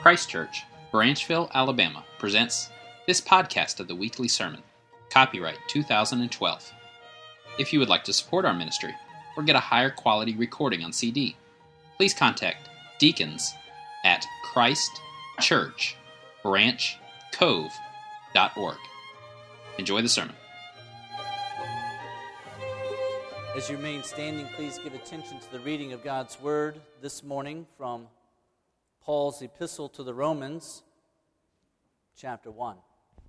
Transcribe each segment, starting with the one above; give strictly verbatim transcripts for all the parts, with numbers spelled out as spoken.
Christ Church, Branchville, Alabama presents this podcast of the weekly sermon, copyright two thousand twelve. If you would like to support our ministry or get a higher quality recording on C D, please contact deacons at Christ Church Branch Cove dot org. Enjoy the sermon. As you remain standing, please give attention to the reading of God's Word this morning from Paul's epistle to the Romans, chapter one.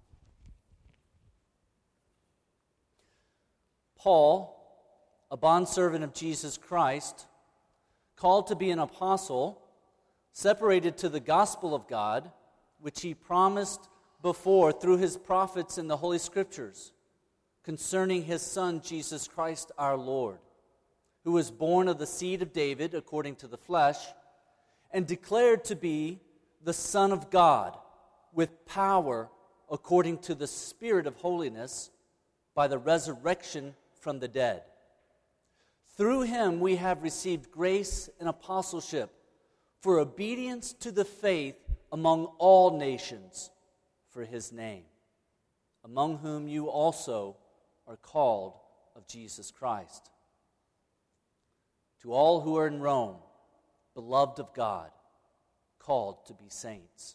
Paul, a bondservant of Jesus Christ, called to be an apostle, separated to the gospel of God, which he promised before through his prophets in the Holy Scriptures, concerning his Son, Jesus Christ our Lord, who was born of the seed of David according to the flesh, and declared to be the Son of God, with power according to the Spirit of holiness, by the resurrection from the dead. Through him we have received grace and apostleship for obedience to the faith among all nations for his name, among whom you also are called of Jesus Christ. To all who are in Rome, beloved of God, called to be saints.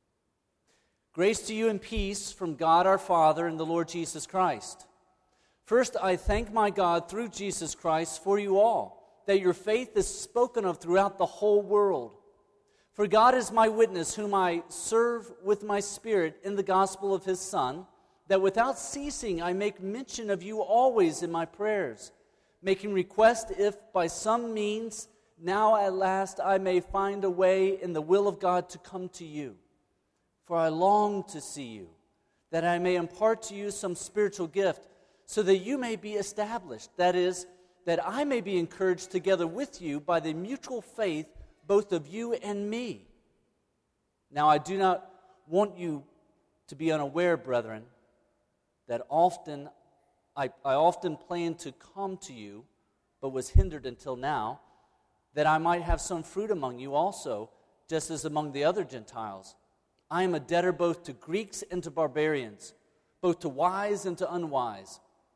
Grace to you and peace from God our Father and the Lord Jesus Christ. First, I thank my God through Jesus Christ for you all, that your faith is spoken of throughout the whole world. For God is my witness, whom I serve with my spirit in the gospel of his Son, that without ceasing I make mention of you always in my prayers, making request if by some means now at last I may find a way in the will of God to come to you. For I long to see you, that I may impart to you some spiritual gift, so that you may be established. That is, that I may be encouraged together with you by the mutual faith both of you and me. Now I do not want you to be unaware, brethren, that often I, I often planned to come to you, but was hindered until now, that I might have some fruit among you also, just as among the other Gentiles. I am a debtor both to Greeks and to barbarians, both to wise and to unwise.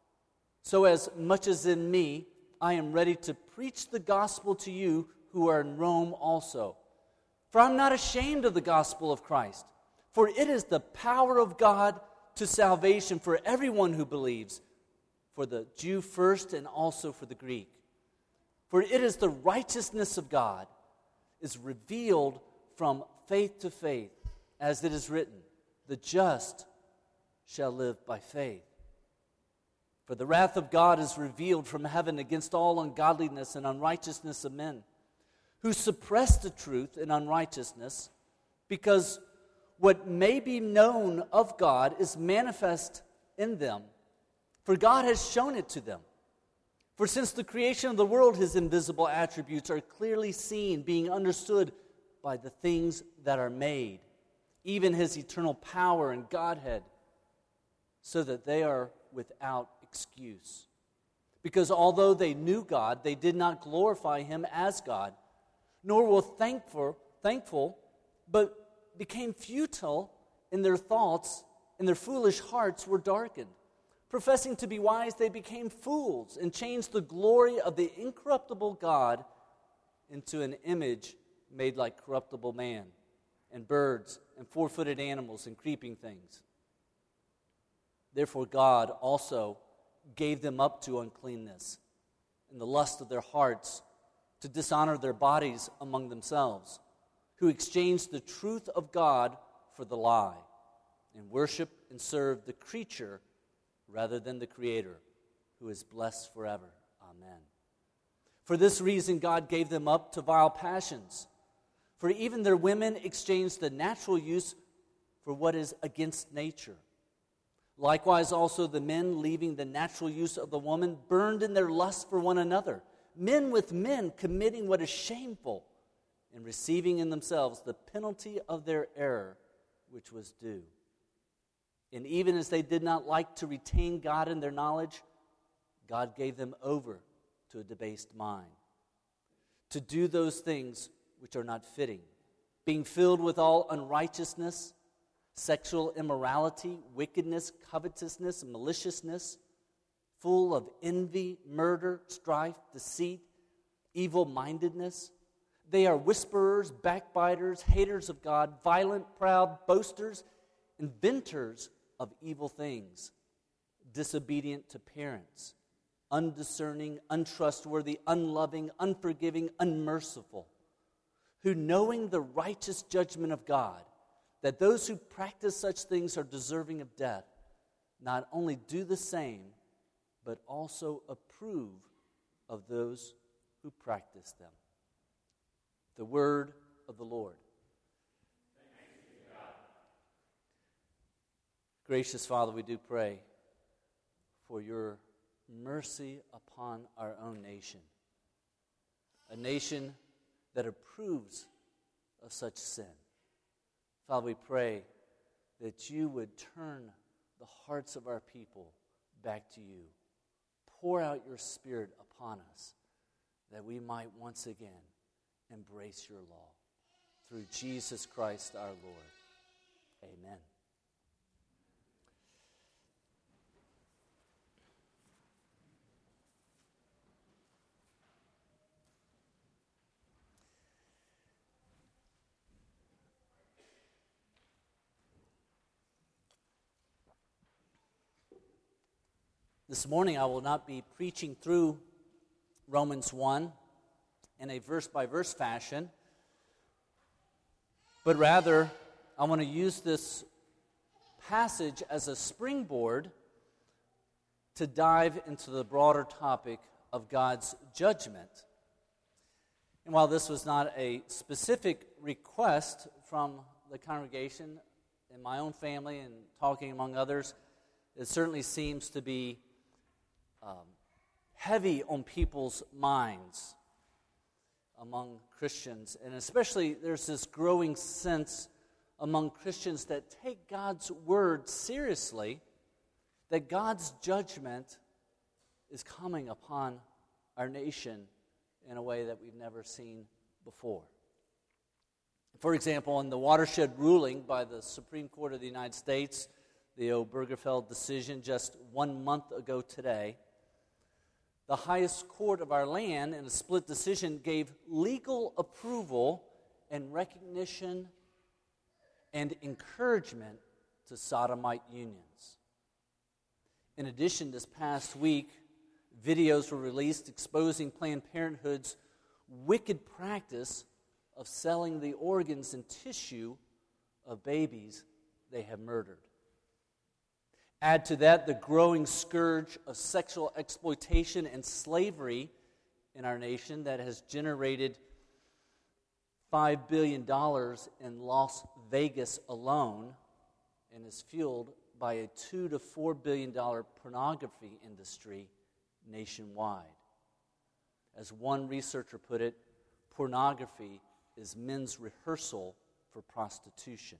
So as much as in me, I am ready to preach the gospel to you who are in Rome also. For I'm not ashamed of the gospel of Christ, for it is the power of God to salvation for everyone who believes, for the Jew first and also for the Greek. For it is the righteousness of God is revealed from faith to faith, as it is written, the just shall live by faith. For the wrath of God is revealed from heaven against all ungodliness and unrighteousness of men, who suppress the truth in unrighteousness, because what may be known of God is manifest in them, for God has shown it to them. For since the creation of the world, his invisible attributes are clearly seen, being understood by the things that are made, even his eternal power and Godhead, so that they are without excuse. Because although they knew God, they did not glorify him as God, nor were thankful, thankful, but became futile in their thoughts, and their foolish hearts were darkened. Professing to be wise, they became fools and changed the glory of the incorruptible God into an image made like corruptible man, and birds, and four-footed animals, and creeping things. Therefore God also gave them up to uncleanness in the lust of their hearts, to dishonor their bodies among themselves, who exchanged the truth of God for the lie, and worship and serve the creature rather than the Creator, who is blessed forever. Amen. For this reason God gave them up to vile passions, for even their women exchanged the natural use for what is against nature. Likewise also the men, leaving the natural use of the woman, burned in their lust for one another, men with men committing what is shameful, and receiving in themselves the penalty of their error, which was due. And even as they did not like to retain God in their knowledge, God gave them over to a debased mind, to do those things which are not fitting, being filled with all unrighteousness, sexual immorality, wickedness, covetousness, maliciousness, full of envy, murder, strife, deceit, evil-mindedness. They are whisperers, backbiters, haters of God, violent, proud, boasters, inventors of evil things, disobedient to parents, undiscerning, untrustworthy, unloving, unforgiving, unmerciful, who, knowing the righteous judgment of God, that those who practice such things are deserving of death, not only do the same, but also approve of those who practice them. The word of the Lord. Gracious Father, we do pray for your mercy upon our own nation, a nation that approves of such sin. Father, we pray that you would turn the hearts of our people back to you. Pour out your Spirit upon us that we might once again embrace your law. Through Jesus Christ our Lord. Amen. This morning I will not be preaching through Romans one in a verse-by-verse fashion, but rather I want to use this passage as a springboard to dive into the broader topic of God's judgment. And while this was not a specific request from the congregation in my own family and talking among others, it certainly seems to be um, heavy on people's minds among Christians. And especially there's this growing sense among Christians that take God's word seriously, that God's judgment is coming upon our nation in a way that we've never seen before. For example, in the watershed ruling by the Supreme Court of the United States, the Obergefell decision just one month ago today, the highest court of our land, in a split decision, gave legal approval and recognition and encouragement to sodomite unions. In addition, this past week, videos were released exposing Planned Parenthood's wicked practice of selling the organs and tissue of babies they have murdered. Add to that the growing scourge of sexual exploitation and slavery in our nation that has generated five billion dollars in Las Vegas alone and is fueled by a two to four billion dollars pornography industry nationwide. As one researcher put it, pornography is men's rehearsal for prostitution.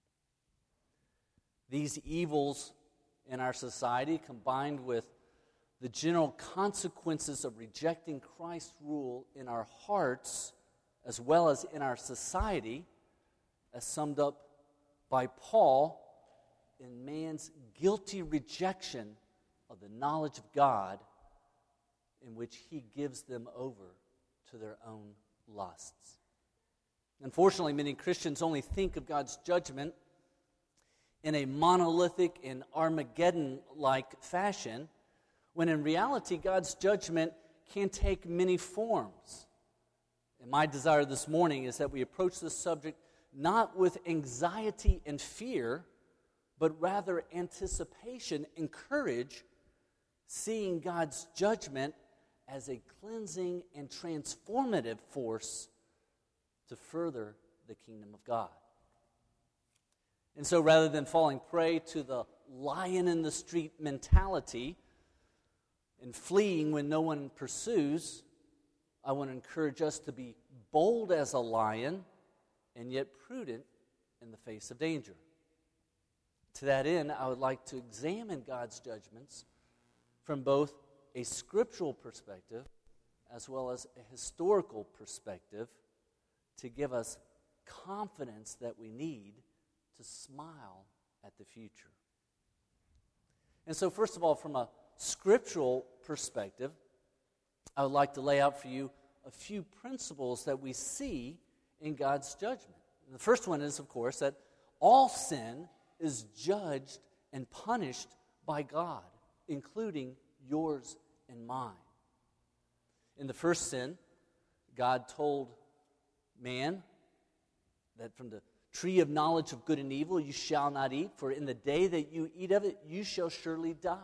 These evils in our society, combined with the general consequences of rejecting Christ's rule in our hearts as well as in our society, as summed up by Paul in man's guilty rejection of the knowledge of God, in which he gives them over to their own lusts. Unfortunately, many Christians only think of God's judgment in a monolithic and Armageddon-like fashion, when in reality God's judgment can take many forms. And my desire this morning is that we approach this subject not with anxiety and fear, but rather anticipation and courage, seeing God's judgment as a cleansing and transformative force to further the kingdom of God. And so rather than falling prey to the lion in the street mentality and fleeing when no one pursues, I want to encourage us to be bold as a lion and yet prudent in the face of danger. To that end, I would like to examine God's judgments from both a scriptural perspective as well as a historical perspective to give us confidence that we need to smile at the future. And so, first of all, from a scriptural perspective, I would like to lay out for you a few principles that we see in God's judgment. And the first one is, of course, that all sin is judged and punished by God, including yours and mine. In the first sin, God told man that from the tree of knowledge of good and evil you shall not eat, for in the day that you eat of it, you shall surely die.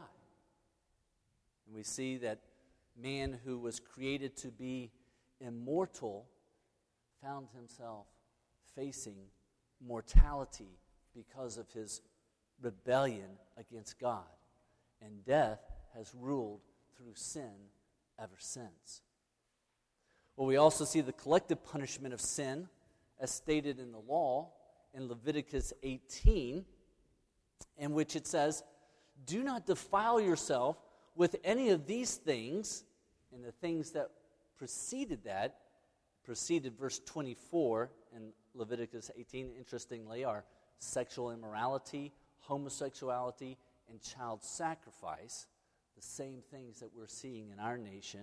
And we see that man who was created to be immortal found himself facing mortality because of his rebellion against God. And death has ruled through sin ever since. Well, we also see the collective punishment of sin as stated in the law in Leviticus eighteen, in which it says, "Do not defile yourself with any of these things," and the things that preceded that, preceded verse twenty-four in Leviticus eighteen, interestingly, are sexual immorality, homosexuality, and child sacrifice, the same things that we're seeing in our nation.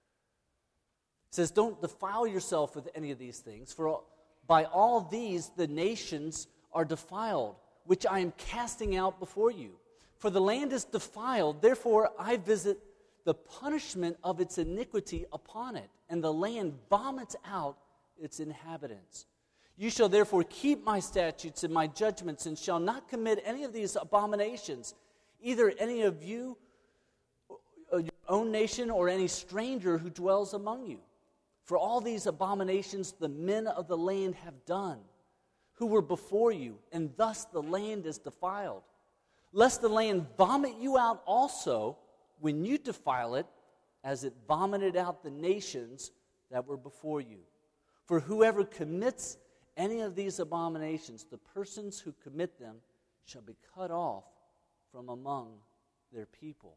It says, "Don't defile yourself with any of these things, for by all these the nations are defiled, which I am casting out before you. For the land is defiled, therefore I visit the punishment of its iniquity upon it, and the land vomits out its inhabitants. You shall therefore keep my statutes and my judgments, and shall not commit any of these abominations, either any of you, your own nation, or any stranger who dwells among you. For all these abominations the men of the land have done, who were before you, and thus the land is defiled. Lest the land vomit you out also when you defile it, as it vomited out the nations that were before you. For whoever commits any of these abominations, the persons who commit them shall be cut off from among their people."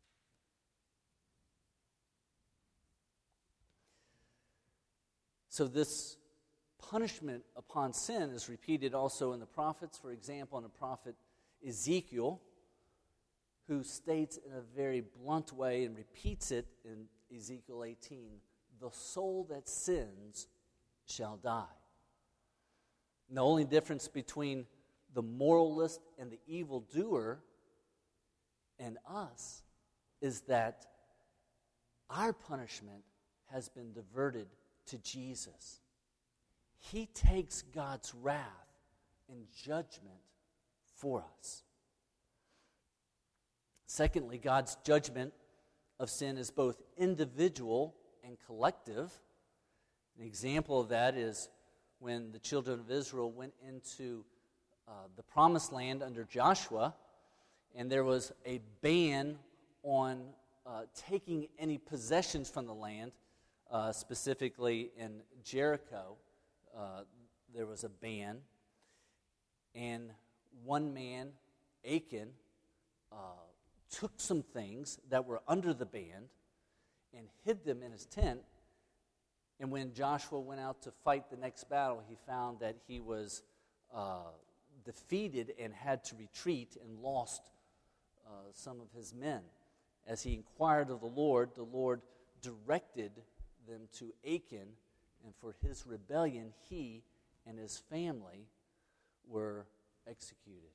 So this punishment upon sin is repeated also in the prophets. For example, in the prophet Ezekiel, who states in a very blunt way and repeats it in Ezekiel eighteen, "The soul that sins shall die." And the only difference between the moralist and the evildoer and us is that our punishment has been diverted to Jesus. He takes God's wrath and judgment for us. Secondly, God's judgment of sin is both individual and collective. An example of that is when the children of Israel went into uh, the promised land under Joshua, and there was a ban on uh, taking any possessions from the land, uh, specifically in Jericho. Uh, there was a ban, and one man, Achan, uh, took some things that were under the ban and hid them in his tent. And when Joshua went out to fight the next battle, he found that he was uh, defeated and had to retreat and lost uh, some of his men. As he inquired of the Lord, the Lord directed them to Achan, and for his rebellion, he and his family were executed.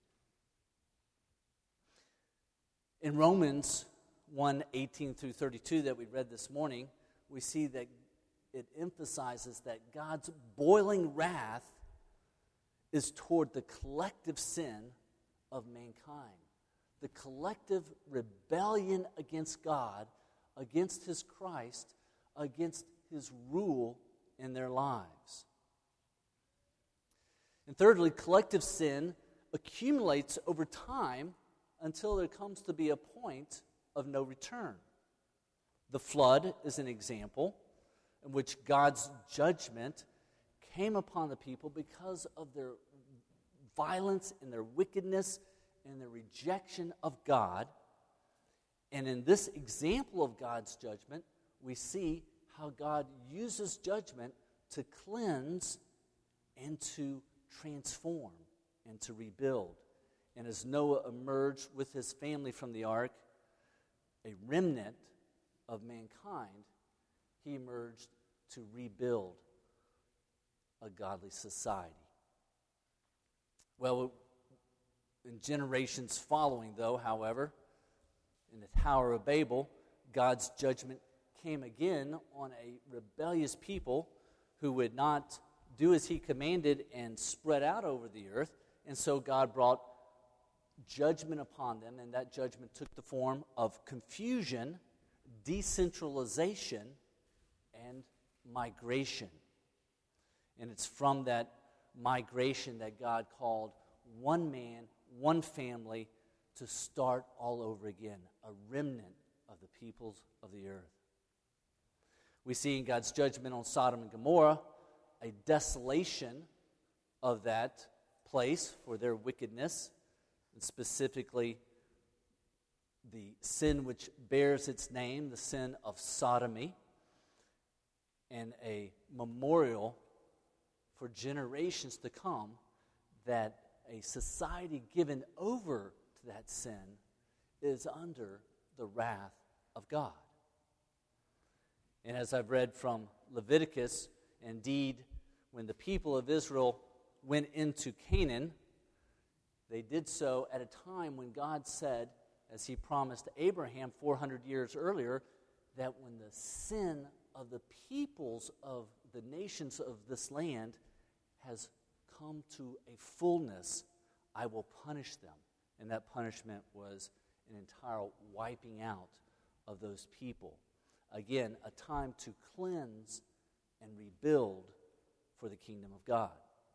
In Romans one, eighteen through thirty-two that we read this morning, we see that it emphasizes that God's boiling wrath is toward the collective sin of mankind. The collective rebellion against God, against His Christ, against His rule in their lives. And thirdly, collective sin accumulates over time until there comes to be a point of no return. The flood is an example in which God's judgment came upon the people because of their violence and their wickedness and their rejection of God. And in this example of God's judgment, we see how God uses judgment to cleanse and to transform and to rebuild. And as Noah emerged with his family from the ark, a remnant of mankind, he emerged to rebuild a godly society. Well, in generations following, though, however, in the Tower of Babel, God's judgment came again on a rebellious people who would not do as he commanded and spread out over the earth. And so God brought judgment upon them, and that judgment took the form of confusion, decentralization, and migration. And it's from that migration that God called one man, one family, to start all over again, a remnant of the peoples of the earth. We see in God's judgment on Sodom and Gomorrah a desolation of that place for their wickedness, and specifically the sin which bears its name, the sin of sodomy, and a memorial for generations to come that a society given over to that sin is under the wrath of God. And as I've read from Leviticus, indeed, when the people of Israel went into Canaan, they did so at a time when God said, as he promised Abraham four hundred years earlier, that when the sin of the peoples of the nations of this land has come to a fullness, I will punish them. And that punishment was an entire wiping out of those people. Again, a time to cleanse and rebuild for the kingdom of God.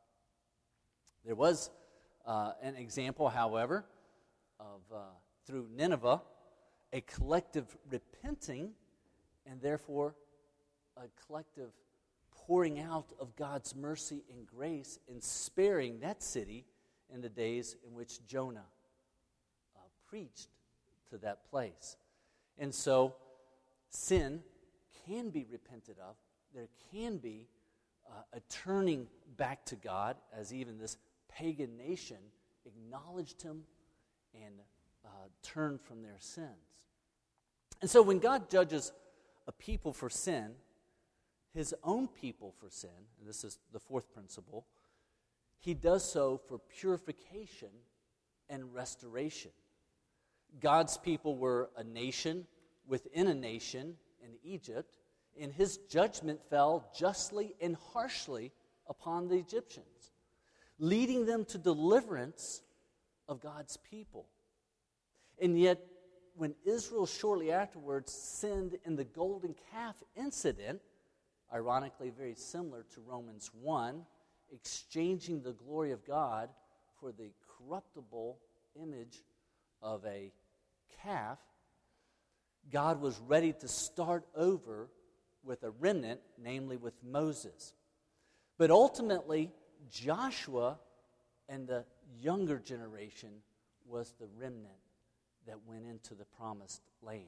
There was uh, an example, however, of uh, through Nineveh, a collective repenting and therefore a collective pouring out of God's mercy and grace in sparing that city in the days in which Jonah uh, preached to that place. And so sin can be repented of. There can be uh, a turning back to God, as even this pagan nation acknowledged him and uh, turned from their sins. And so when God judges a people for sin, his own people for sin, and this is the fourth principle, he does so for purification and restoration. God's people were a nation within a nation in Egypt, and his judgment fell justly and harshly upon the Egyptians, leading them to deliverance of God's people. And yet, when Israel shortly afterwards sinned in the golden calf incident, ironically very similar to Romans one, exchanging the glory of God for the corruptible image of a calf, God was ready to start over with a remnant, namely with Moses. But ultimately, Joshua and the younger generation was the remnant that went into the promised land.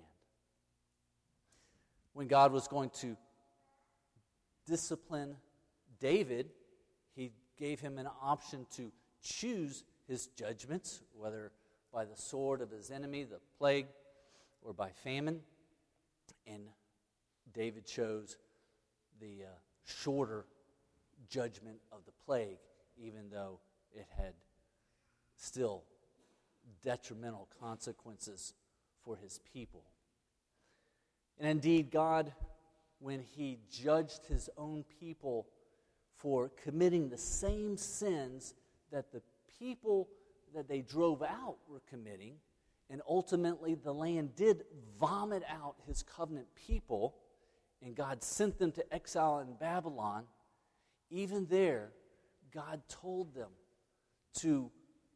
When God was going to discipline David, he gave him an option to choose his judgments, whether by the sword of his enemy, the plague, or by famine. And David chose the uh, shorter judgment of the plague, even though it had still detrimental consequences for his people. And indeed, God, when he judged his own people for committing the same sins that the people that they drove out were committing, and ultimately the land did vomit out his covenant people, and God sent them to exile in Babylon, even there, God told them to,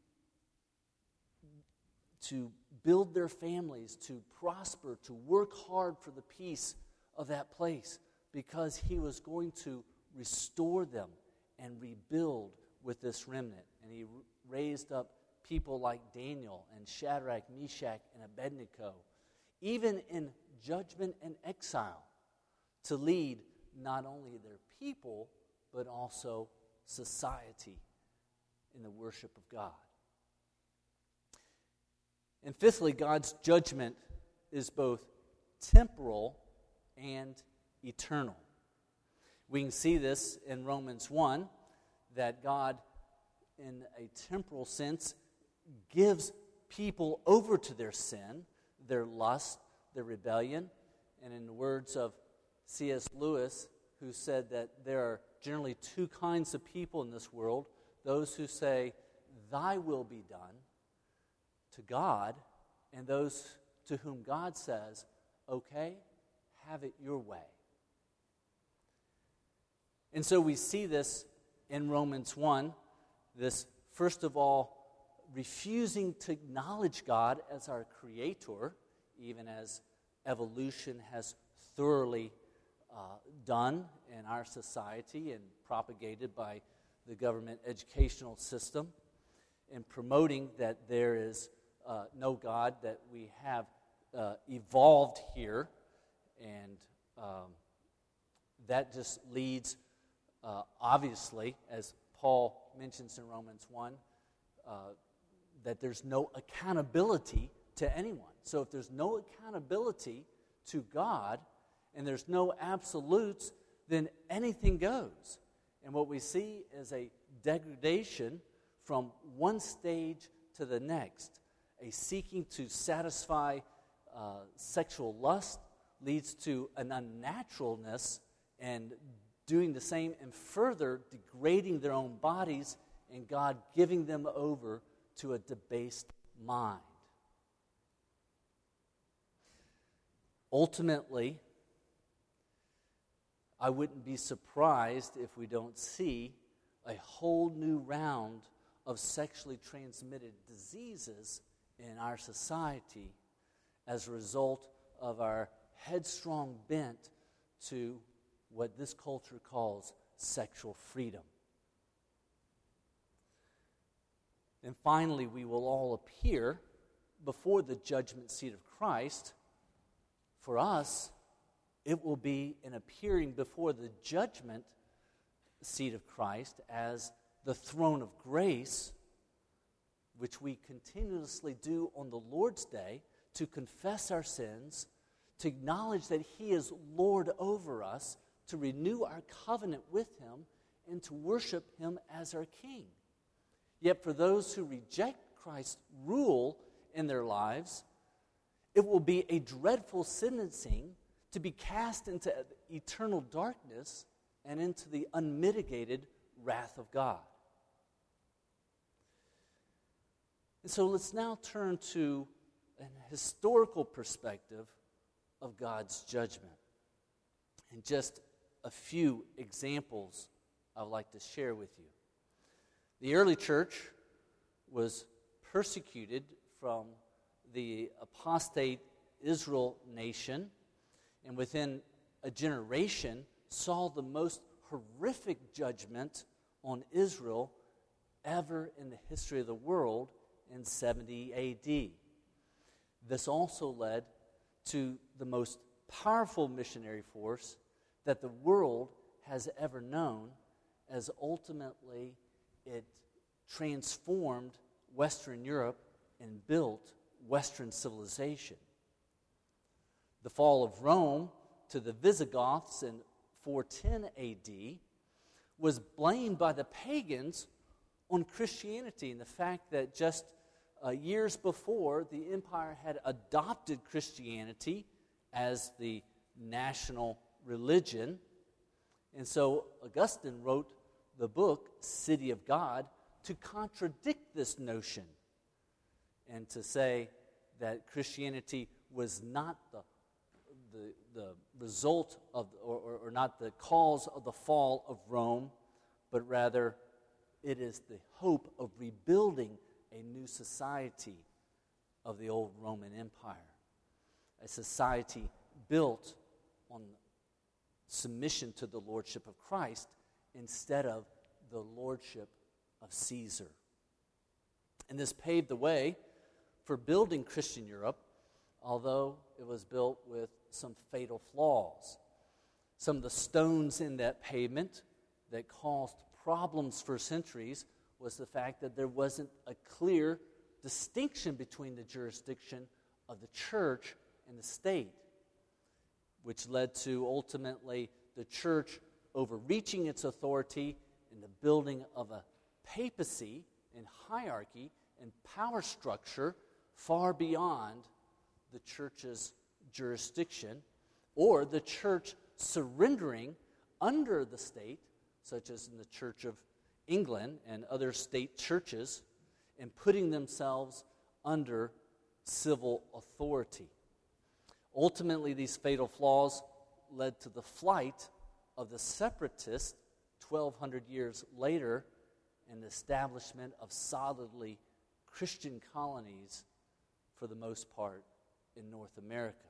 to build their families, to prosper, to work hard for the peace of that place, because he was going to restore them and rebuild with this remnant. And he raised up people like Daniel and Shadrach, Meshach, and Abednego, even in judgment and exile, to lead not only their people, but also society in the worship of God. And fifthly, God's judgment is both temporal and eternal. We can see this in Romans one, that God, in a temporal sense, gives people over to their sin, their lust, their rebellion. And in the words of C S Lewis, who said that there are generally two kinds of people in this world, those who say, "Thy will be done," to God, and those to whom God says, "Okay, have it your way." And so we see this in Romans one, this, first of all, refusing to acknowledge God as our creator, even as evolution has thoroughly uh, done in our society and propagated by the government educational system, and promoting that there is uh, no God, that we have uh, evolved here, and um, that just leads, uh, obviously, as Paul mentions in Romans one, uh, that there's no accountability to anyone. So if there's no accountability to God, and there's no absolutes, then anything goes. And what we see is a degradation from one stage to the next. A seeking to satisfy uh, sexual lust leads to an unnaturalness, and doing the same and further degrading their own bodies, and God giving them over to a debased mind. Ultimately, I wouldn't be surprised if we don't see a whole new round of sexually transmitted diseases in our society as a result of our headstrong bent to what this culture calls sexual freedom. And finally, we will all appear before the judgment seat of Christ. For us, it will be an appearing before the judgment seat of Christ as the throne of grace, which we continuously do on the Lord's Day to confess our sins, to acknowledge that He is Lord over us, to renew our covenant with Him, and to worship Him as our King. Yet for those who reject Christ's rule in their lives, it will be a dreadful sentencing to be cast into eternal darkness and into the unmitigated wrath of God. And so let's now turn to an historical perspective of God's judgment. And just a few examples I'd like to share with you. The early church was persecuted from the apostate Israel nation, and within a generation saw the most horrific judgment on Israel ever in the history of the world in seventy A D. This also led to the most powerful missionary force that the world has ever known, as ultimately it transformed Western Europe and built Western civilization. The fall of Rome to the Visigoths in four ten A D was blamed by the pagans on Christianity, and the fact that just uh, years before, the empire had adopted Christianity as the national religion. And so Augustine wrote the book, City of God, to contradict this notion and to say that Christianity was not the the, the result of, or, or, or not the cause of the fall of Rome, but rather it is the hope of rebuilding a new society of the old Roman Empire, a society built on submission to the lordship of Christ instead of the lordship of Caesar. And this paved the way for building Christian Europe, although it was built with some fatal flaws. Some of the stones in that pavement that caused problems for centuries was the fact that there wasn't a clear distinction between the jurisdiction of the church and the state, which led to ultimately the church overreaching its authority in the building of a papacy and hierarchy and power structure far beyond the church's jurisdiction, or the church surrendering under the state, such as in the Church of England and other state churches, and putting themselves under civil authority. Ultimately, these fatal flaws led to the flight of the separatists twelve hundred years later and the establishment of solidly Christian colonies for the most part in North America.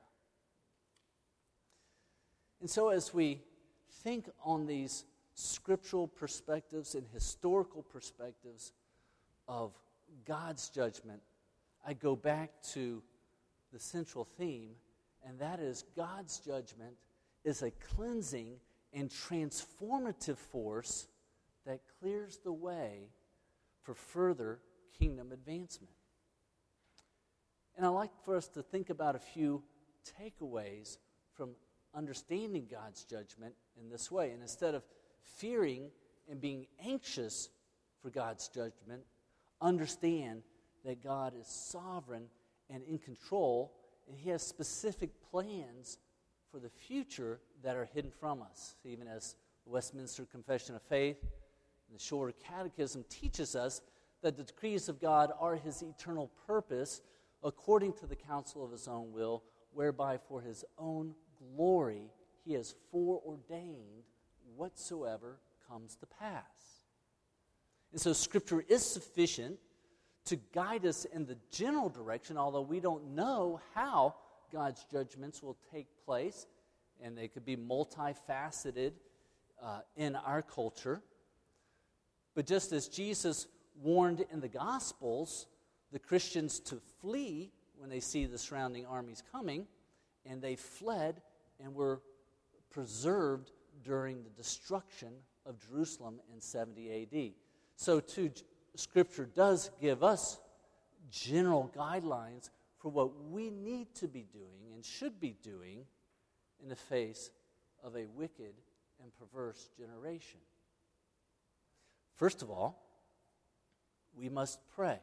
And so as we think on these scriptural perspectives and historical perspectives of God's judgment, I go back to the central theme, and that is God's judgment is a cleansing and transformative force that clears the way for further kingdom advancement. And I'd like for us to think about a few takeaways from understanding God's judgment in this way. And instead of fearing and being anxious for God's judgment, understand that God is sovereign and in control, and He has specific plans for the future that are hidden from us. Even as the Westminster Confession of Faith and the Shorter Catechism teaches us that the decrees of God are His eternal purpose according to the counsel of His own will, whereby for His own glory He has foreordained whatsoever comes to pass. And so Scripture is sufficient to guide us in the general direction, although we don't know how God's judgments will take place, and they could be multifaceted uh, in our culture. But just as Jesus warned in the Gospels the Christians to flee when they see the surrounding armies coming, and they fled and were preserved during the destruction of Jerusalem in seventy A D. So too, Scripture does give us general guidelines for what we need to be doing and should be doing in the face of a wicked and perverse generation. First of all, we must pray.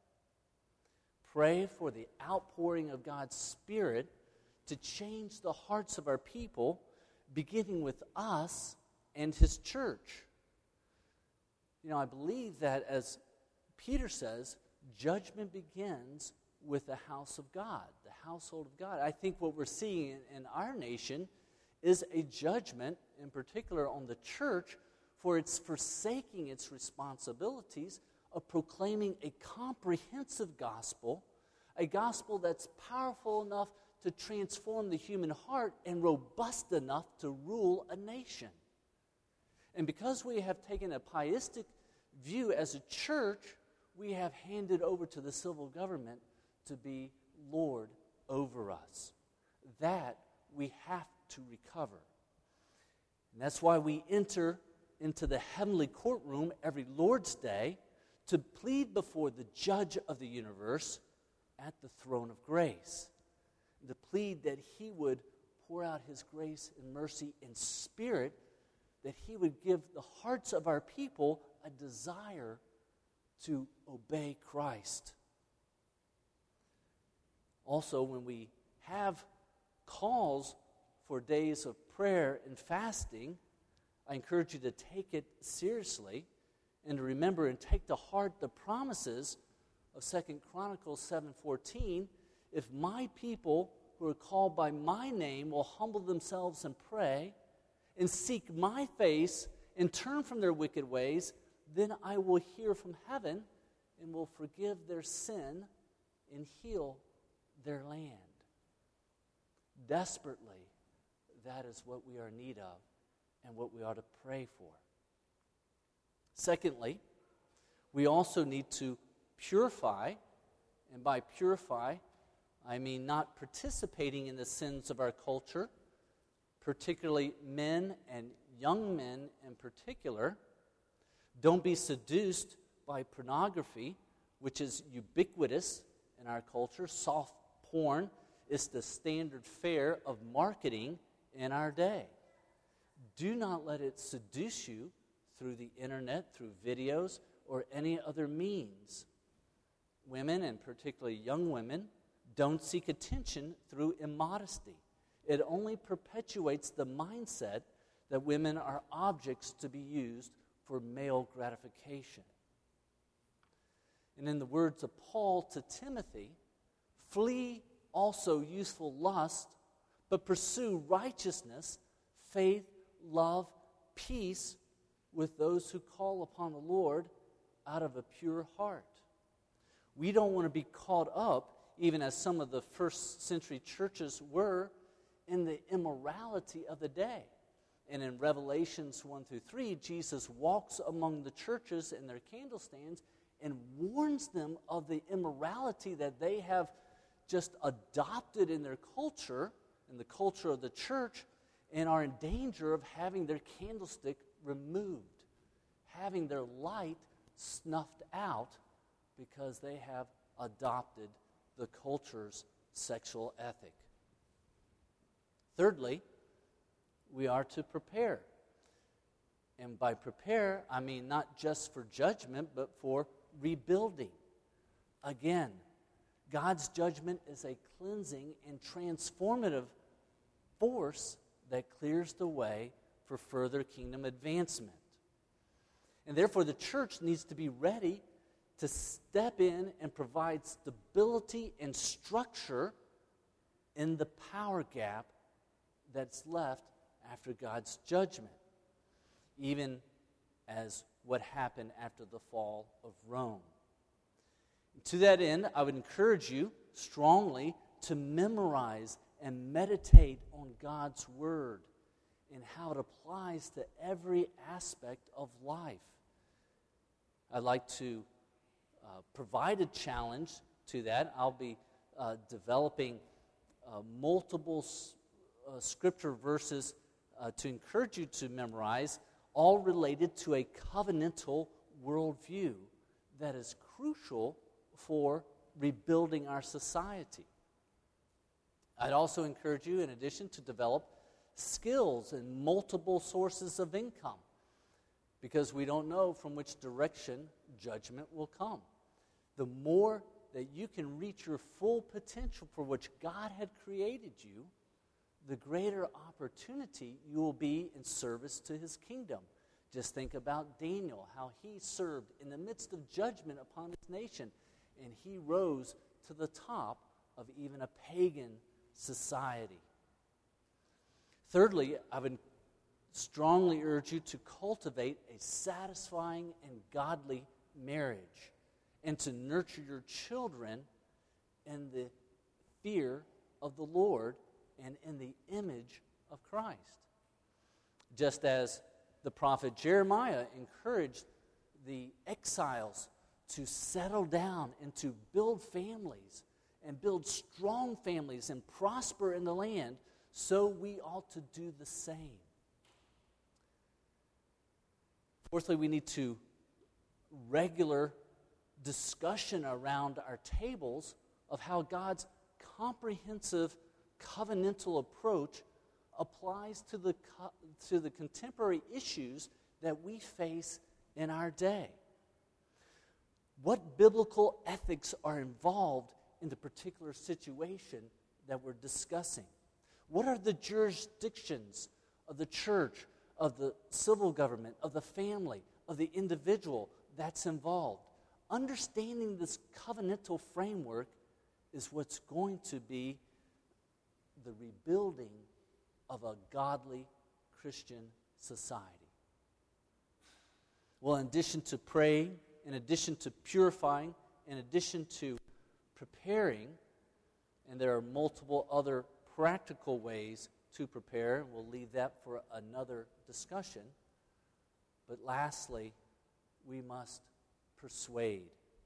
Pray for the outpouring of God's Spirit to change the hearts of our people, beginning with us and His church. You know, I believe that, as Peter says, judgment begins with the house of God, the household of God. I think what we're seeing in, in our nation is a judgment, in particular on the church, for its forsaking its responsibilities of proclaiming a comprehensive gospel, a gospel that's powerful enough to transform the human heart and robust enough to rule a nation. And because we have taken a pietistic view as a church, we have handed over to the civil government to be Lord over us. That we have to recover. And that's why we enter into the heavenly courtroom every Lord's Day to plead before the judge of the universe at the throne of grace. To plead that He would pour out His grace and mercy and Spirit, that He would give the hearts of our people a desire to obey Christ. Also, when we have calls for days of prayer and fasting, I encourage you to take it seriously and to remember and take to heart the promises of Second Chronicles seven fourteen. If my people who are called by my name will humble themselves and pray and seek my face and turn from their wicked ways, then I will hear from heaven and will forgive their sin and heal their land. Desperately, that is what we are in need of and what we ought to pray for. Secondly, we also need to purify, and by purify, I mean not participating in the sins of our culture, particularly men and young men in particular, Don't be seduced by pornography, which is ubiquitous in our culture. Soft porn is the standard fare of marketing in our day. Do not let it seduce you through the internet, through videos, or any other means. Women, and particularly young women, don't seek attention through immodesty. It only perpetuates the mindset that women are objects to be used for male gratification. And in the words of Paul to Timothy, flee also youthful lust, but pursue righteousness, faith, love, peace with those who call upon the Lord out of a pure heart. We don't want to be caught up, even as some of the first century churches were, in the immorality of the day. And in Revelations one through three, Jesus walks among the churches and their candlestands and warns them of the immorality that they have just adopted in their culture, in the culture of the church, and are in danger of having their candlestick removed, having their light snuffed out because they have adopted the culture's sexual ethic. Thirdly, we are to prepare. And by prepare, I mean not just for judgment, but for rebuilding. Again, God's judgment is a cleansing and transformative force that clears the way for further kingdom advancement. And therefore, the church needs to be ready to step in and provide stability and structure in the power gap that's left after God's judgment, even as what happened after the fall of Rome. To that end, I would encourage you strongly to memorize and meditate on God's Word and how it applies to every aspect of life. I'd like to uh, provide a challenge to that. I'll be uh, developing uh, multiple uh, scripture verses uh, to encourage you to memorize, all related to a covenantal worldview that is crucial for rebuilding our society. I'd also encourage you, in addition, to develop skills and multiple sources of income, because we don't know from which direction judgment will come. The more that you can reach your full potential for which God had created you, the greater opportunity you will be in service to His kingdom. Just think about Daniel, how he served in the midst of judgment upon his nation, and he rose to the top of even a pagan society. Thirdly, I would strongly urge you to cultivate a satisfying and godly marriage and to nurture your children in the fear of the Lord and in the image of Christ. Just as the prophet Jeremiah encouraged the exiles to settle down and to build families and build strong families and prosper in the land, so we ought to do the same. Fourthly, we need to regular discussion around our tables of how God's comprehensive covenantal approach applies to the co- to the contemporary issues that we face in our day. What biblical ethics are involved in the particular situation that we're discussing? What are the jurisdictions of the church, of the civil government, of the family, of the individual that's involved? Understanding this covenantal framework is what's going to be the rebuilding of a godly Christian society. Well, in addition to praying, in addition to purifying, in addition to preparing, and there are multiple other practical ways to prepare, we'll leave that for another discussion. But lastly, we must persuade.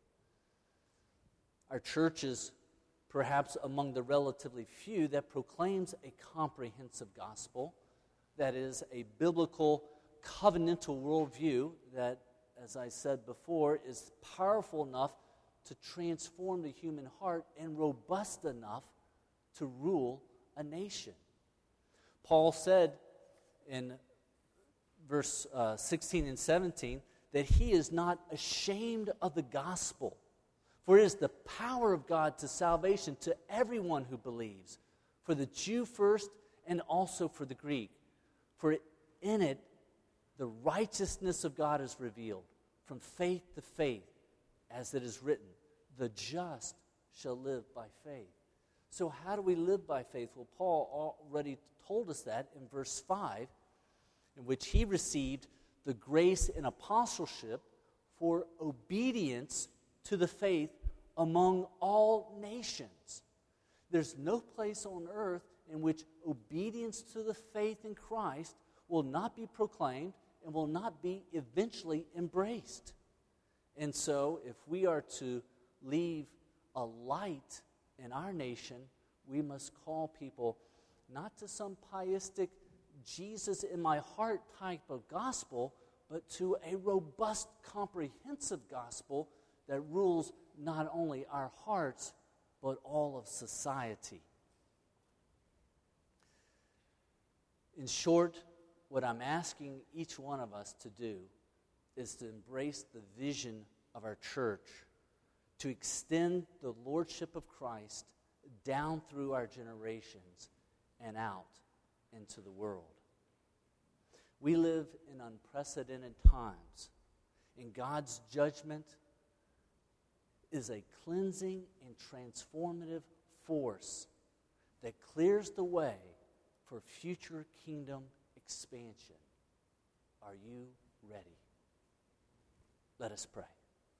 Our church is perhaps among the relatively few that proclaims a comprehensive gospel, that is a biblical covenantal worldview that, as I said before, is powerful enough to transform the human heart and robust enough to rule a nation. Paul said in verse uh, sixteen and seventeen that he is not ashamed of the gospel, for it is the power of God to salvation to everyone who believes, for the Jew first and also for the Greek. For in it the righteousness of God is revealed from faith to faith, as it is written, the just shall live by faith. So how do we live by faith? Well, Paul already told us that in verse five, in which he received the grace and apostleship for obedience to the faith among all nations. There's no place on earth in which obedience to the faith in Christ will not be proclaimed and will not be eventually embraced. And so, if we are to leave a light in our nation, we must call people not to some pietistic Jesus in my heart type of gospel, but to a robust, comprehensive gospel that rules not only our hearts, but all of society. In short, what I'm asking each one of us to do is to embrace the vision of our church, to extend the lordship of Christ down through our generations and out into the world. We live in unprecedented times, and God's judgment is a cleansing and transformative force that clears the way for future kingdom expansion. Are you ready? Let us pray.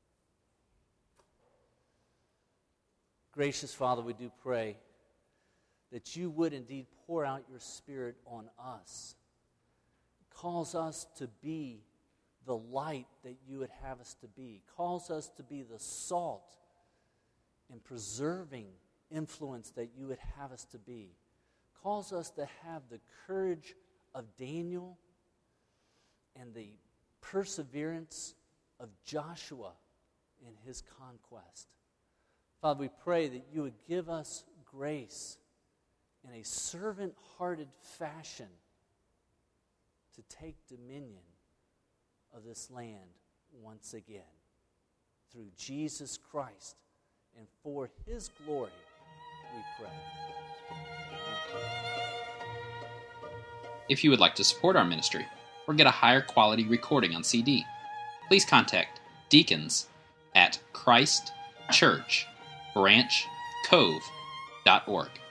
Gracious Father, we do pray that you would indeed pour out your Spirit on us. Calls us to be the light that you would have us to be. Calls us to be the salt and preserving influence that you would have us to be. Calls us to have the courage of Daniel and the perseverance of Joshua in his conquest. Father, we pray that you would give us grace in a servant-hearted fashion to take dominion of this land once again. Through Jesus Christ and for his glory, we pray. Amen. If you would like to support our ministry or get a higher quality recording on C D, please contact deacons at Christ Church Branch Cove dot org.